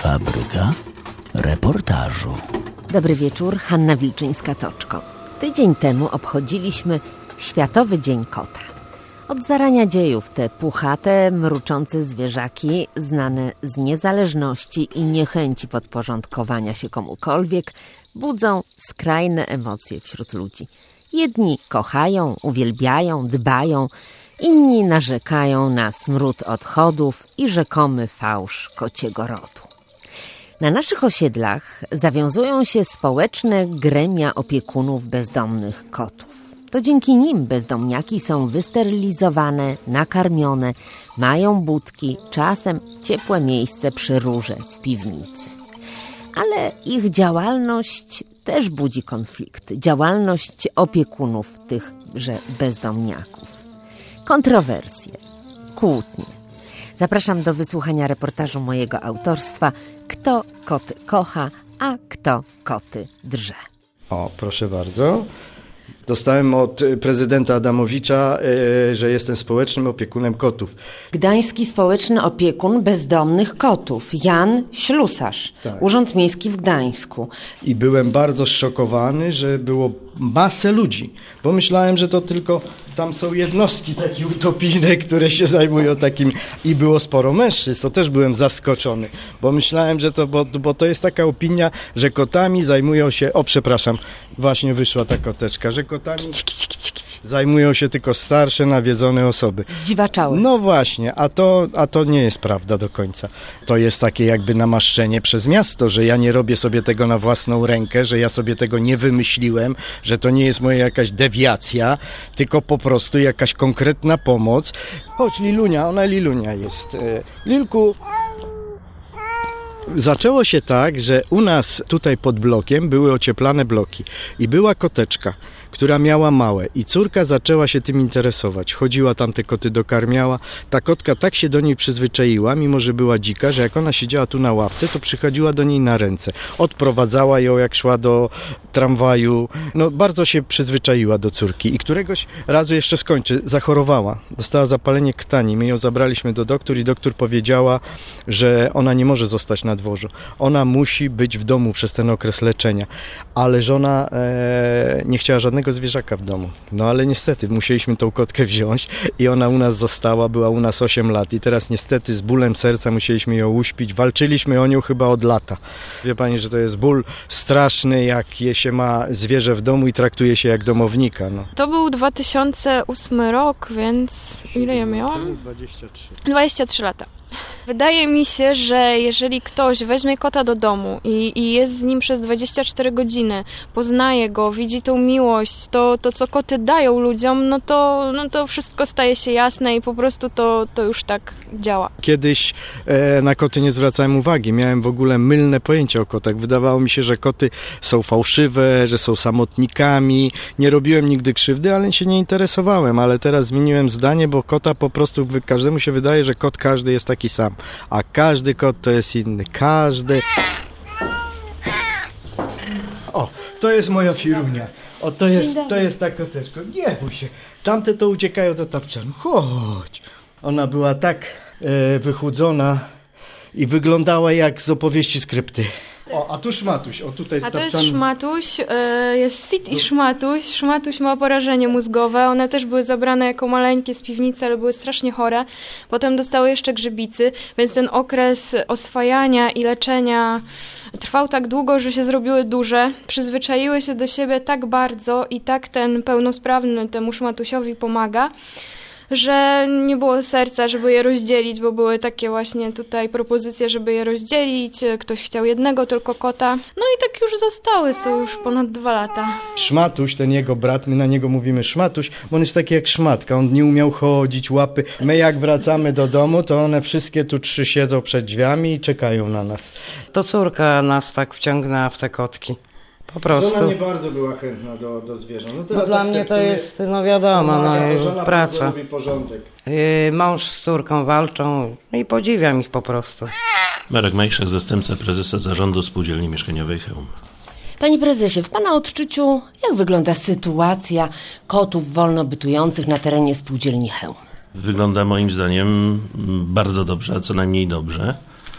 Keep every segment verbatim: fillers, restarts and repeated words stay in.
Fabryka reportażu. Dobry wieczór, Hanna Wilczyńska-Toczko. Tydzień temu obchodziliśmy Światowy Dzień Kota. Od zarania dziejów te puchate, mruczące zwierzaki, znane z niezależności i niechęci podporządkowania się komukolwiek, budzą skrajne emocje wśród ludzi. Jedni kochają, uwielbiają, dbają, inni narzekają na smród odchodów i rzekomy fałsz kociego rodu. Na naszych osiedlach zawiązują się społeczne gremia opiekunów bezdomnych kotów. To dzięki nim bezdomniaki są wysterylizowane, nakarmione, mają budki, czasem ciepłe miejsce przy rurze w piwnicy. Ale ich działalność też budzi konflikty. Działalność opiekunów tychże bezdomniaków. Kontrowersje, kłótnie. Zapraszam do wysłuchania reportażu mojego autorstwa Kto koty kocha, a kto koty drze. O, proszę bardzo. Dostałem od prezydenta Adamowicza, yy, że jestem społecznym opiekunem kotów. Gdański społeczny opiekun bezdomnych kotów, Jan Ślusarz, tak. Urząd Miejski w Gdańsku. I byłem bardzo zszokowany, że było masę ludzi, bo myślałem, że to tylko tam są jednostki takie utopijne, które się zajmują takim, i było sporo mężczyzn, to też byłem zaskoczony, bo myślałem, że to, bo, bo to jest taka opinia, że kotami zajmują się, o przepraszam, właśnie wyszła ta koteczka, że kotami zajmują się tylko starsze, nawiedzone osoby. Zdziwaczałe. No właśnie, a to, a to nie jest prawda do końca. To jest takie jakby namaszczenie przez miasto, że ja nie robię sobie tego na własną rękę, że ja sobie tego nie wymyśliłem, że to nie jest moja jakaś dewiacja, tylko po prostu jakaś konkretna pomoc. Chodź, Lilunia, ona Lilunia jest. Lilku. Zaczęło się tak, że u nas tutaj pod blokiem były ocieplane bloki i była koteczka, która miała małe i córka zaczęła się tym interesować. Chodziła tam, te koty dokarmiała. Ta kotka tak się do niej przyzwyczaiła, mimo że była dzika, że jak ona siedziała tu na ławce, to przychodziła do niej na ręce. Odprowadzała ją, jak szła do tramwaju. No bardzo się przyzwyczaiła do córki i któregoś razu, jeszcze skończę, zachorowała. Dostała zapalenie krtani. My ją zabraliśmy do doktor i doktor powiedziała, że ona nie może zostać na dworzu. Ona musi być w domu przez ten okres leczenia. Ale żona e, nie chciała żadnego zwierzaka w domu. No ale niestety musieliśmy tą kotkę wziąć i ona u nas została, była u nas osiem lat i teraz niestety z bólem serca musieliśmy ją uśpić. Walczyliśmy o nią chyba od lata. Wie pani, że to jest ból straszny, jak je się ma zwierzę w domu i traktuje się jak domownika. No. To był dwa tysiące ósmy rok, więc ile ja miałam? dwadzieścia trzy. dwadzieścia trzy lata. Wydaje mi się, że jeżeli ktoś weźmie kota do domu i, i jest z nim przez dwadzieścia cztery godziny, poznaje go, widzi tą miłość, to, to co koty dają ludziom, no to, no to wszystko staje się jasne i po prostu to, to już tak działa. Kiedyś e, na koty nie zwracałem uwagi, miałem w ogóle mylne pojęcie o kotach. Wydawało mi się, że koty są fałszywe, że są samotnikami. Nie robiłem nigdy krzywdy, ale się nie interesowałem, ale teraz zmieniłem zdanie, bo kota po prostu, każdemu się wydaje, że kot każdy jest taki sam, a każdy kot to jest inny. Każdy... O, to jest moja Firunia. O, to jest, to jest ta koteczka. Nie bój się. Tamte to uciekają do tapczanu. Chodź. Ona była tak e, wychudzona i wyglądała jak z opowieści Skrypty. O, a tu Szmatuś, o tutaj A to jest Szmatuś, jest Sid i Szmatuś. Szmatuś ma porażenie mózgowe, one też były zabrane jako maleńkie z piwnicy, ale były strasznie chore. Potem dostały jeszcze grzybicy, więc ten okres oswajania i leczenia trwał tak długo, że się zrobiły duże. Przyzwyczaiły się do siebie tak bardzo i tak ten pełnosprawny temu Szmatusiowi pomaga, że nie było serca, żeby je rozdzielić, bo były takie właśnie tutaj propozycje, żeby je rozdzielić. Ktoś chciał jednego tylko kota. No i tak już zostały, są już ponad dwa lata. Szmatuś, ten jego brat, my na niego mówimy Szmatuś, bo on jest taki jak szmatka, on nie umiał chodzić, łapy. My jak wracamy do domu, to one wszystkie tu trzy siedzą przed drzwiami i czekają na nas. To córka nas tak wciągnęła w te kotki. Po prostu. Żona nie bardzo była chętna do, do zwierząt. No, teraz no dla mnie to jest, no wiadomo, pomaga, no żona praca. Robi porządek. Yy, mąż z córką walczą i podziwiam ich po prostu. Marek Majszak, zastępca prezesa Zarządu Spółdzielni Mieszkaniowej Chełm. Panie prezesie, w pana odczuciu jak wygląda sytuacja kotów wolno bytujących na terenie Spółdzielni Chełm? Wygląda moim zdaniem bardzo dobrze, a co najmniej dobrze.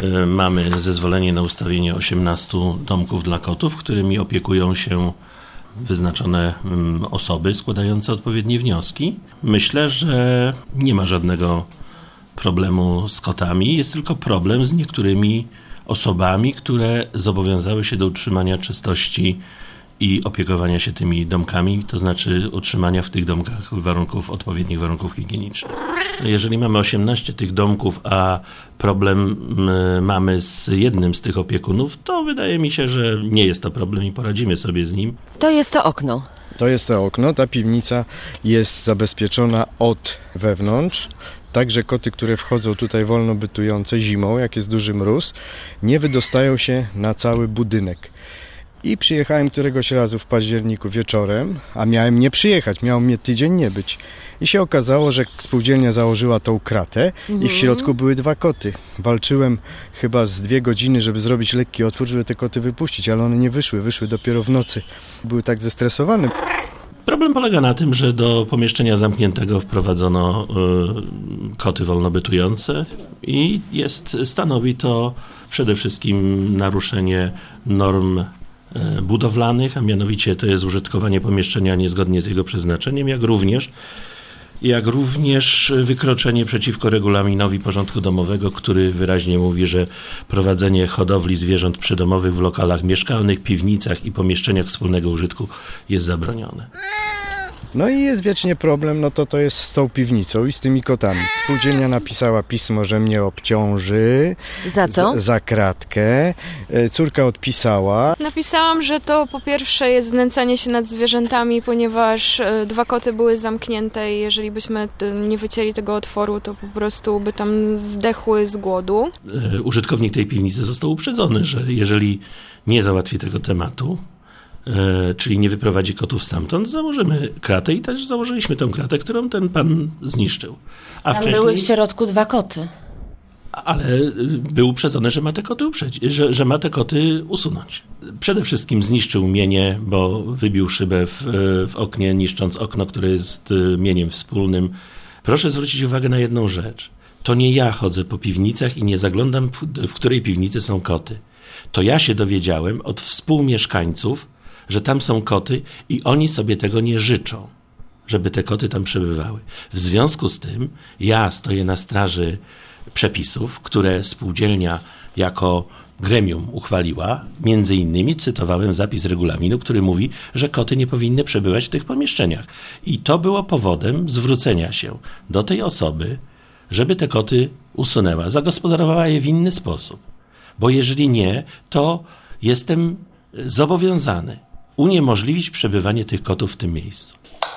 Mamy zezwolenie na ustawienie osiemnastu domków dla kotów, którymi opiekują się wyznaczone osoby składające odpowiednie wnioski. Myślę, że nie ma żadnego problemu z kotami, jest tylko problem z niektórymi osobami, które zobowiązały się do utrzymania czystości i opiekowania się tymi domkami, to znaczy utrzymania w tych domkach warunków, odpowiednich warunków higienicznych. Jeżeli mamy osiemnaście tych domków, a problem mamy z jednym z tych opiekunów, to wydaje mi się, że nie jest to problem i poradzimy sobie z nim. To jest to okno. To jest to okno, ta piwnica jest zabezpieczona od wewnątrz. Także koty, które wchodzą tutaj wolno bytujące zimą, jak jest duży mróz, nie wydostają się na cały budynek. I przyjechałem któregoś razu w październiku wieczorem, a miałem nie przyjechać, miał mnie tydzień nie być. I się okazało, że spółdzielnia założyła tą kratę i w środku były dwa koty. Walczyłem chyba z dwie godziny, żeby zrobić lekki otwór, żeby te koty wypuścić, ale one nie wyszły, wyszły dopiero w nocy. Były tak zestresowane. Problem polega na tym, że do pomieszczenia zamkniętego wprowadzono y, koty wolnobytujące i jest, stanowi to przede wszystkim naruszenie norm y, budowlanych, a mianowicie to jest użytkowanie pomieszczenia niezgodnie z jego przeznaczeniem, jak również jak również wykroczenie przeciwko regulaminowi porządku domowego, który wyraźnie mówi, że prowadzenie hodowli zwierząt przydomowych w lokalach mieszkalnych, piwnicach i pomieszczeniach wspólnego użytku jest zabronione. No i jest wiecznie problem, no to to jest z tą piwnicą i z tymi kotami. Spółdzielnia napisała pismo, że mnie obciąży. Za co? Za, za kratkę. Córka odpisała. Napisałam, że to po pierwsze jest znęcanie się nad zwierzętami, ponieważ e, dwa koty były zamknięte i jeżeli byśmy t- nie wycięli tego otworu, to po prostu by tam zdechły z głodu. E, użytkownik tej piwnicy został uprzedzony, że jeżeli nie załatwi tego tematu, E, czyli nie wyprowadzi kotów stamtąd, założymy kratę i też założyliśmy tę kratę, którą ten pan zniszczył. A Tam wcześniej, były w środku dwa koty. ale był uprzedzony, że ma te koty uprzeć, że, że ma te koty usunąć. Przede wszystkim zniszczył mienie, bo wybił szybę w, w oknie, niszcząc okno, które jest mieniem wspólnym. Proszę zwrócić uwagę na jedną rzecz. To nie ja chodzę po piwnicach i nie zaglądam, w, w której piwnicy są koty. To ja się dowiedziałem od współmieszkańców, że tam są koty i oni sobie tego nie życzą, żeby te koty tam przebywały. W związku z tym ja stoję na straży przepisów, które spółdzielnia jako gremium uchwaliła. Między innymi cytowałem zapis regulaminu, który mówi, że koty nie powinny przebywać w tych pomieszczeniach. I to było powodem zwrócenia się do tej osoby, żeby te koty usunęła, zagospodarowała je w inny sposób. Bo jeżeli nie, to jestem zobowiązany uniemożliwić przebywanie tych kotów w tym miejscu.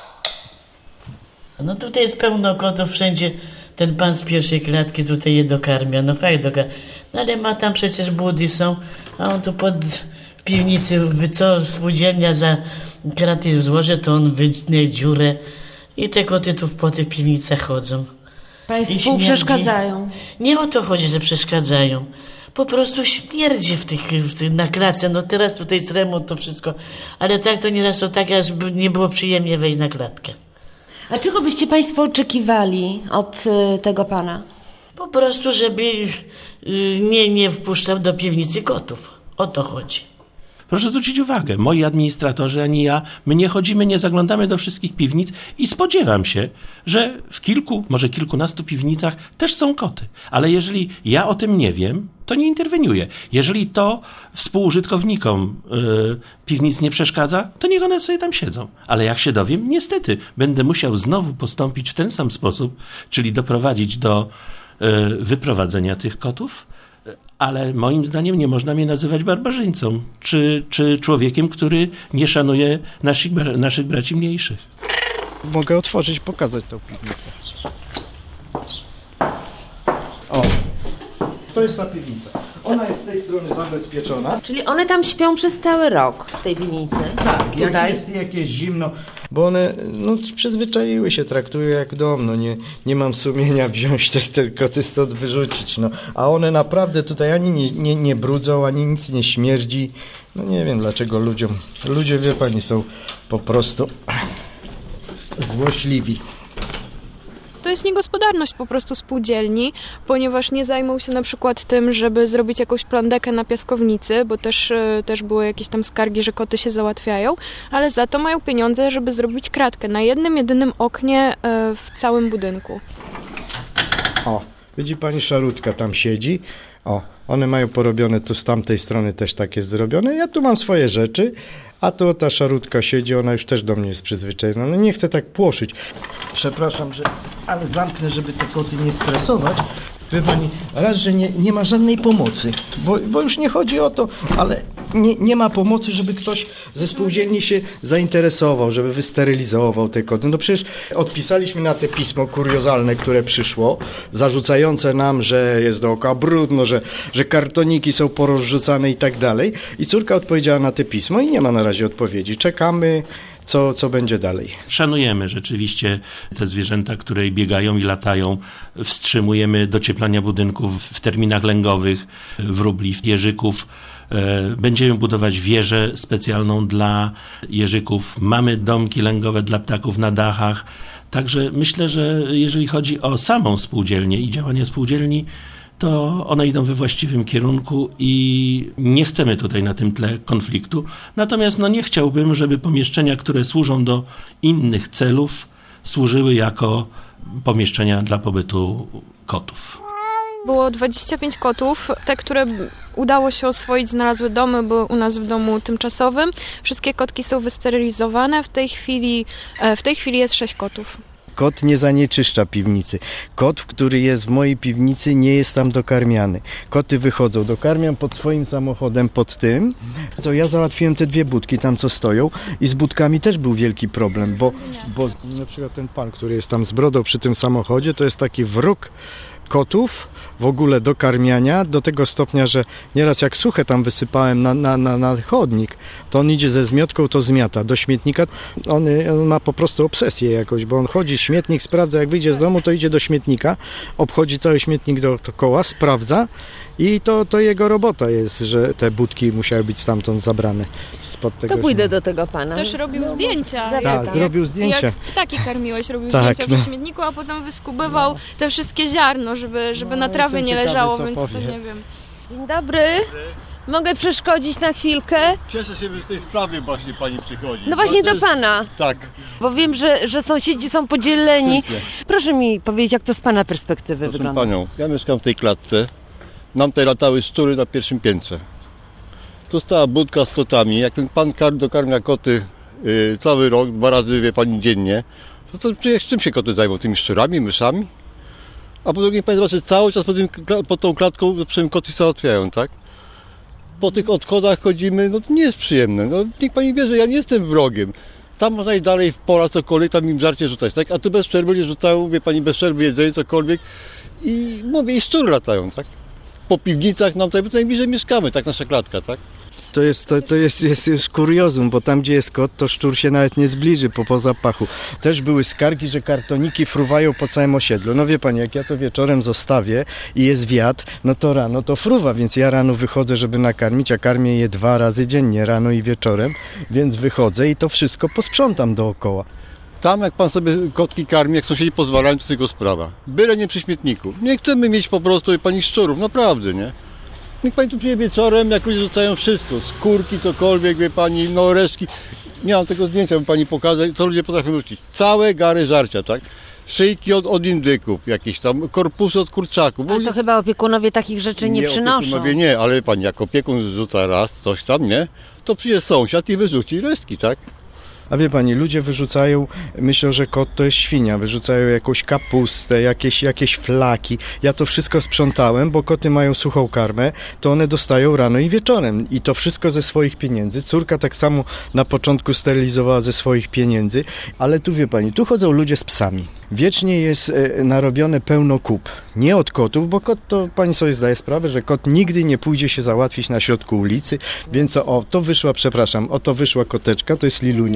No tutaj jest pełno kotów wszędzie. Ten pan z pierwszej klatki tutaj je dokarmia. No fajnie dokarmia. No ale ma tam przecież budy są, a on tu pod w piwnicy, co spółdzielnia za kraty złoży, to on wytnie dziurę i te koty tu po tych piwnicach chodzą. Państwu przeszkadzają. Nie o to chodzi, że przeszkadzają. Po prostu śmierdzi w tych, w tych na klatce. No teraz tutaj jest remont, to wszystko. Ale tak to nieraz to tak, aż by nie było przyjemnie wejść na klatkę. A czego byście państwo oczekiwali od y, tego pana? Po prostu, żeby y, nie, nie wpuszczał do piwnicy kotów. O to chodzi. Proszę zwrócić uwagę, moi administratorzy ani ja, my nie chodzimy, nie zaglądamy do wszystkich piwnic i spodziewam się, że w kilku, może kilkunastu piwnicach też są koty. Ale jeżeli ja o tym nie wiem, to nie interweniuję. Jeżeli to współużytkownikom yy, piwnic nie przeszkadza, to niech one sobie tam siedzą. Ale jak się dowiem, niestety będę musiał znowu postąpić w ten sam sposób, czyli doprowadzić do yy, wyprowadzenia tych kotów. Ale moim zdaniem nie można mnie nazywać barbarzyńcą, czy, czy człowiekiem, który nie szanuje naszych, naszych braci mniejszych. Mogę otworzyć, pokazać tą piwnicę. O, to jest ta piwnica. Ona jest z tej strony zabezpieczona. Czyli one tam śpią przez cały rok w tej piwnicy? Tak, jak Tutaj? jest jakieś zimno, bo one no, przyzwyczaiły się, traktują jak dom, no nie, nie mam sumienia wziąć te, te koty stąd wyrzucić, no. A one naprawdę tutaj ani nie, nie, nie brudzą, ani nic nie śmierdzi. No nie wiem dlaczego ludziom, ludzie wie pani są po prostu złośliwi. to jest niegospodarność po prostu spółdzielni, ponieważ nie zajmą się na przykład tym, żeby zrobić jakąś plandekę na piaskownicy, bo też, też były jakieś tam skargi, że koty się załatwiają, ale za to mają pieniądze, żeby zrobić kratkę na jednym, jedynym oknie w całym budynku. O, widzi pani, szarutka tam siedzi. O, one mają porobione, tu z tamtej strony też tak jest zrobione. Ja tu mam swoje rzeczy, a tu ta szarutka siedzi, ona już też do mnie jest przyzwyczajona. No nie chcę tak płoszyć. Przepraszam, że... ale zamknę, żeby te koty nie stresować. Wie pani, raz, że nie, nie ma żadnej pomocy, bo, bo już nie chodzi o to, ale nie, nie ma pomocy, żeby ktoś ze spółdzielni się zainteresował, żeby wysterylizował te koty. No przecież odpisaliśmy na te pismo kuriozalne, które przyszło, zarzucające nam, że jest dookoła brudno, że, że kartoniki są porozrzucane i tak dalej. I córka odpowiedziała na te pismo i nie ma na razie odpowiedzi. Czekamy. Co, co będzie dalej? Szanujemy rzeczywiście te zwierzęta, które biegają i latają. Wstrzymujemy docieplania budynków w terminach lęgowych, wróbli, jeżyków. Będziemy budować wieżę specjalną dla jeżyków. Mamy domki lęgowe dla ptaków na dachach. Także myślę, że jeżeli chodzi o samą spółdzielnię i działania spółdzielni, to one idą we właściwym kierunku i nie chcemy tutaj na tym tle konfliktu. Natomiast no nie chciałbym, żeby pomieszczenia, które służą do innych celów, służyły jako pomieszczenia dla pobytu kotów. Było dwadzieścia pięć kotów. Te, które udało się oswoić, znalazły domy, były u nas w domu tymczasowym. Wszystkie kotki są wysterylizowane. W tej chwili, w tej chwili jest sześć kotów. Kot nie zanieczyszcza piwnicy. Kot, który jest w mojej piwnicy, nie jest tam dokarmiany. Koty wychodzą, dokarmiam pod swoim samochodem, pod tym. Co ja załatwiłem te dwie budki tam, co stoją, i z budkami też był wielki problem, bo, bo na przykład ten pan, który jest tam z brodą przy tym samochodzie, to jest taki wróg kotów w ogóle do karmiania, do tego stopnia, że nieraz jak suche tam wysypałem na, na, na, na chodnik, to on idzie ze zmiotką, to zmiata do śmietnika. On, on ma po prostu obsesję jakoś, bo on chodzi, śmietnik sprawdza, jak wyjdzie z domu, to idzie do śmietnika, obchodzi cały śmietnik dookoła, sprawdza i to, to jego robota jest, że te budki musiały być stamtąd zabrane. Spod tego to pójdę śmietnika. do tego pana. Też robił no, zdjęcia. Tak, jak, zrobił zdjęcia. Jak ptaki karmiłeś, robił tak, zdjęcia no. przy śmietniku, a potem wyskubywał no. te wszystkie ziarno, żeby, żeby no, na trawie nie ciekawy, leżało, więc powie. To nie wiem. Dzień dobry. Mogę przeszkodzić na chwilkę? Cieszę się, że z tej sprawy właśnie pani przychodzi. No właśnie do jest... pana. Tak. Bo wiem, że, że sąsiedzi są podzieleni. Proszę mi powiedzieć, jak to z pana perspektywy Proszę wygląda. panią, ja mieszkam w tej klatce. Nam tutaj latały szczury na pierwszym piętrze. Tu stała budka z kotami. Jak ten pan kar dokarmia koty yy, cały rok, dwa razy, wie pani, dziennie, to, to czym się koty zajmą? Tymi szczurami, myszami? A po drugie, pani zobaczy, cały czas pod, tym, pod tą klatką przynajmniej koty załatwiają, tak? Po tych odchodach chodzimy, no to nie jest przyjemne. No, niech pani wie, że ja nie jestem wrogiem. Tam można iść dalej w pola cokolwiek, tam im żarcie rzucać, tak? A tu bez przerwy nie rzucają, wie pani, bez przerwy jedzenie, cokolwiek. I mówię, i szczury latają, tak? Po piwnicach nam tutaj, bo najbliżej mieszkamy, tak, nasza klatka, tak? To jest, to, to jest, jest, jest kuriozum, bo tam, gdzie jest kot, to szczur się nawet nie zbliży po, po zapachu. Też były skargi, że kartoniki fruwają po całym osiedlu. No wie pani, jak ja to wieczorem zostawię i jest wiatr, no to rano to fruwa, więc ja rano wychodzę, żeby nakarmić, a karmię je dwa razy dziennie, rano i wieczorem, więc wychodzę i to wszystko posprzątam dookoła. Tam, jak pan sobie kotki karmi, jak sąsiedzi pozwalają, to tylko sprawa. Byle nie przy śmietniku. Nie chcemy mieć po prostu, wie pani, szczurów, naprawdę, nie? Niech pani tu przyjdzie wieczorem, jak ludzie rzucają wszystko, skórki, cokolwiek, wie pani, no resztki. Nie mam tego zdjęcia, bym pani pokazać, co ludzie potrafią rzucić. Całe gary żarcia, tak? Szyjki od, od indyków, jakieś tam, korpusy od kurczaków. Ale to chyba opiekunowie takich rzeczy nie, nie przynoszą. Opiekunowie nie, ale pani, jak opiekun rzuca raz coś tam, nie? To przyjdzie sąsiad i wyrzuci resztki, tak? A wie pani, ludzie wyrzucają, myślą, że kot to jest świnia, wyrzucają jakąś kapustę, jakieś, jakieś flaki. Ja to wszystko sprzątałem, bo koty mają suchą karmę, to one dostają rano i wieczorem i to wszystko ze swoich pieniędzy. Córka tak samo na początku sterylizowała ze swoich pieniędzy, ale tu wie pani, tu chodzą ludzie z psami. Wiecznie jest e, narobione pełno kup. Nie od kotów, bo kot to pani sobie zdaje sprawę, że kot nigdy nie pójdzie się załatwić na środku ulicy, więc o, to wyszła, przepraszam, oto wyszła koteczka, to jest Lilunia,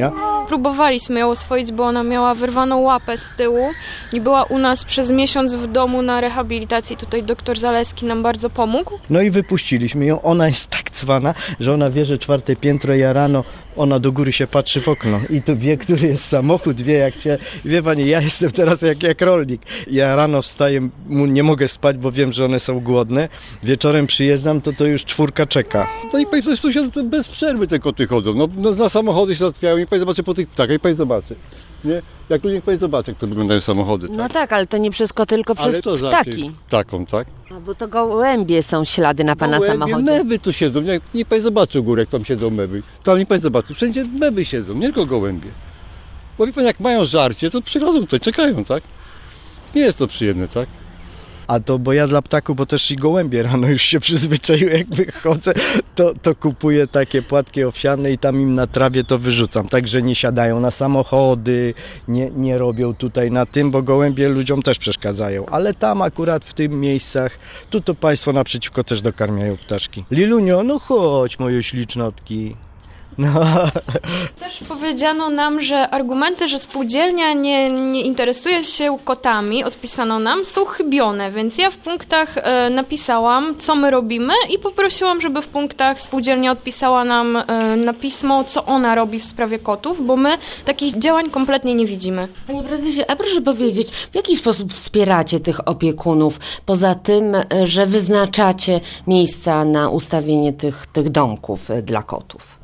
próbowaliśmy ją oswoić, bo ona miała wyrwaną łapę z tyłu i była u nas przez miesiąc w domu na rehabilitacji. Tutaj doktor Zaleski nam bardzo pomógł. No i wypuściliśmy ją. Ona jest tak cwana, że ona wie, że czwarte piętro, ja rano, ona do góry się patrzy w okno i to wie, który jest samochód, wie jak się... Wie pani, ja jestem teraz jak, jak rolnik. Ja rano wstaję, nie mogę spać, bo wiem, że one są głodne. Wieczorem przyjeżdżam, to to już czwórka czeka. No i pani coś sąsiad, bez przerwy te koty chodzą. No, no na samochody się zatwiają i pani zobaczy po tych ptakach i pani zobaczy. Nie? Jak ludzie pani zobaczy, jak to wyglądają samochody. Tak? No tak, ale to nie przez koty, tylko przez ale to ptaki. Ptakom, tak? A bo to gołębie są ślady na pana gołębie, samochodzie. Mewy tu siedzą, niech, niech pani zobaczy u góry, jak tam siedzą mewy. Tam niech pani zobaczy, wszędzie mewy siedzą, nie tylko gołębie. Bo wie pani, jak mają żarcie, to przychodzą tutaj, czekają, tak? Nie jest to przyjemne, tak? A to, bo ja dla ptaków, bo też i gołębie rano już się przyzwyczaiły, jak wychodzę, to, to kupuję takie płatki owsiane i tam im na trawie to wyrzucam. Także nie siadają na samochody, nie, nie robią tutaj na tym, bo gołębie ludziom też przeszkadzają. Ale tam akurat w tym miejscach, tu to państwo naprzeciwko też dokarmiają ptaszki. Lilunio, no chodź, moje ślicznotki. No. Też powiedziano nam, że argumenty, że spółdzielnia nie, nie interesuje się kotami, odpisano nam, są chybione, więc ja w punktach e, napisałam, co my robimy i poprosiłam, żeby w punktach spółdzielnia odpisała nam e, na pismo, co ona robi w sprawie kotów, bo my takich działań kompletnie nie widzimy. Panie prezesie, a proszę powiedzieć, w jaki sposób wspieracie tych opiekunów, poza tym, że wyznaczacie miejsca na ustawienie tych, tych domków dla kotów?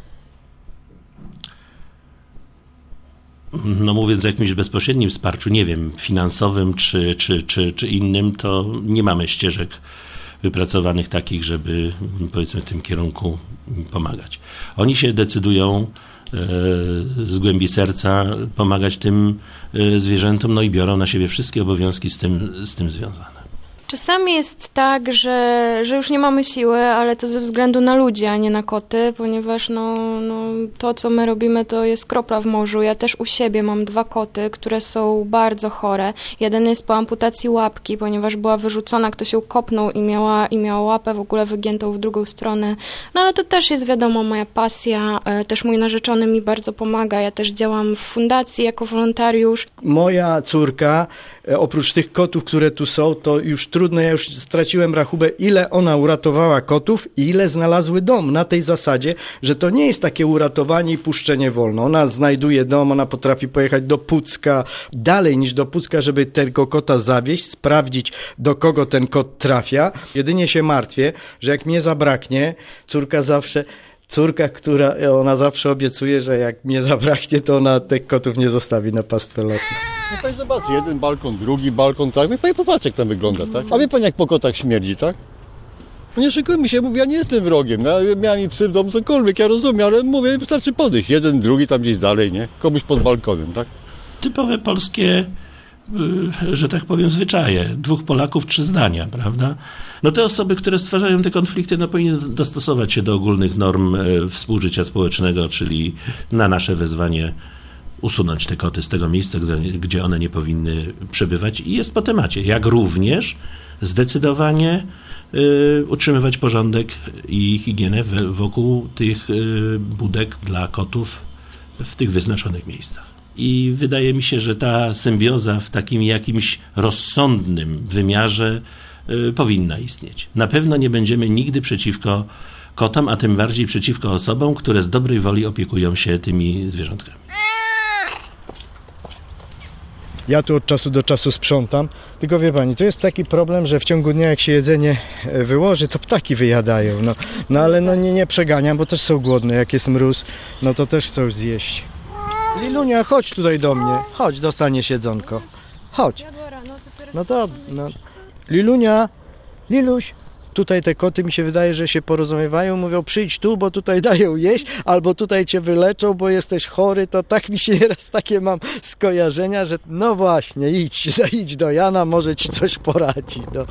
No mówiąc o jakimś bezpośrednim wsparciu, nie wiem, finansowym czy, czy, czy, czy innym, to nie mamy ścieżek wypracowanych takich, żeby powiedzmy w tym kierunku pomagać. Oni się decydują e, z głębi serca pomagać tym e, zwierzętom, no i biorą na siebie wszystkie obowiązki z tym, z tym związane. Czasami jest tak, że, że już nie mamy siły, ale to ze względu na ludzi, a nie na koty, ponieważ no, no, to, co my robimy, to jest kropla w morzu. Ja też u siebie mam dwa koty, które są bardzo chore. Jeden jest po amputacji łapki, ponieważ była wyrzucona, ktoś ją kopnął i miała, i miała łapę w ogóle wygiętą w drugą stronę. No ale to też jest, wiadomo, moja pasja. Też mój narzeczony mi bardzo pomaga. Ja też działam w fundacji jako wolontariusz. Moja córka, oprócz tych kotów, które tu są, to już trudno, ja już straciłem rachubę, ile ona uratowała kotów i ile znalazły dom na tej zasadzie, że to nie jest takie uratowanie i puszczenie wolno. Ona znajduje dom, ona potrafi pojechać do Pucka, dalej niż do Pucka, żeby tego kota zawieźć, sprawdzić, do kogo ten kot trafia. Jedynie się martwię, że jak mnie zabraknie, córka zawsze... Córka, która, ona zawsze obiecuje, że jak mnie zabraknie, to ona tych kotów nie zostawi na pastwę losu. No pani zobaczy, jeden balkon, drugi balkon, tak? Wie pani popatrz, jak tam wygląda, tak? A wie pani, jak po kotach śmierdzi, tak? No nie szykujmy się, mówię, ja nie jestem wrogiem, no, ja miałem i psy w domu, cokolwiek, ja rozumiem, ale mówię, wystarczy podejść, jeden, drugi tam gdzieś dalej, nie? Komuś pod balkonem, tak? Typowe polskie, że tak powiem, zwyczaje. Dwóch Polaków, trzy zdania, prawda? No te osoby, które stwarzają te konflikty, no powinny dostosować się do ogólnych norm współżycia społecznego, czyli na nasze wezwanie usunąć te koty z tego miejsca, gdzie one nie powinny przebywać i jest po temacie. Jak również zdecydowanie y, utrzymywać porządek i higienę w, wokół tych y, budek dla kotów w tych wyznaczonych miejscach. I wydaje mi się, że ta symbioza w takim jakimś rozsądnym wymiarze y, powinna istnieć. Na pewno nie będziemy nigdy przeciwko kotom, a tym bardziej przeciwko osobom, które z dobrej woli opiekują się tymi zwierzątkami. Ja tu od czasu do czasu sprzątam, tylko wie pani, to jest taki problem, że w ciągu dnia jak się jedzenie wyłoży, to ptaki wyjadają. No, no ale no nie, nie przeganiam, bo też są głodne, jak jest mróz, no to też chcą zjeść. Lilunia, chodź tutaj do mnie, chodź, dostaniesz jedzonko, chodź. No to, no. Lilunia, Liluś, tutaj te koty mi się wydaje, że się porozumiewają, mówią przyjdź tu, bo tutaj dają jeść, albo tutaj cię wyleczą, bo jesteś chory, to tak mi się nieraz takie mam skojarzenia, że no właśnie, idź, idź do Jana, może ci coś poradzi. No.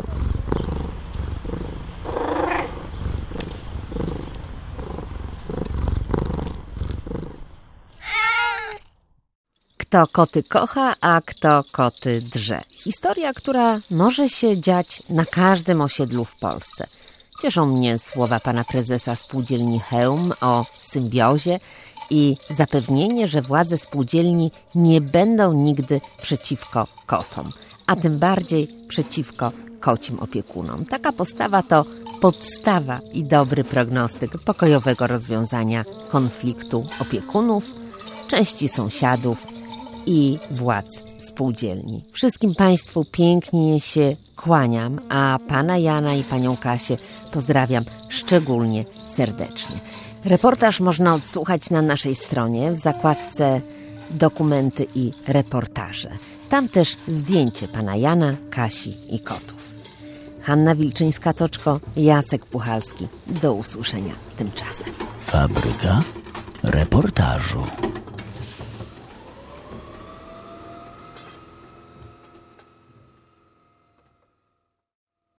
Kto koty kocha, a kto koty drze. Historia, która może się dziać na każdym osiedlu w Polsce. Cieszą mnie słowa pana prezesa spółdzielni Chełm o symbiozie i zapewnienie, że władze spółdzielni nie będą nigdy przeciwko kotom, a tym bardziej przeciwko kocim opiekunom. Taka postawa to podstawa i dobry prognostyk pokojowego rozwiązania konfliktu opiekunów, części sąsiadów i władz spółdzielni. Wszystkim Państwu pięknie się kłaniam, a Pana Jana i Panią Kasię pozdrawiam szczególnie serdecznie. Reportaż można odsłuchać na naszej stronie w zakładce Dokumenty i reportaże. Tam też zdjęcie Pana Jana, Kasi i kotów. Hanna Wilczyńska-Toczko, Jacek Puchalski. Do usłyszenia tymczasem. Fabryka reportażu.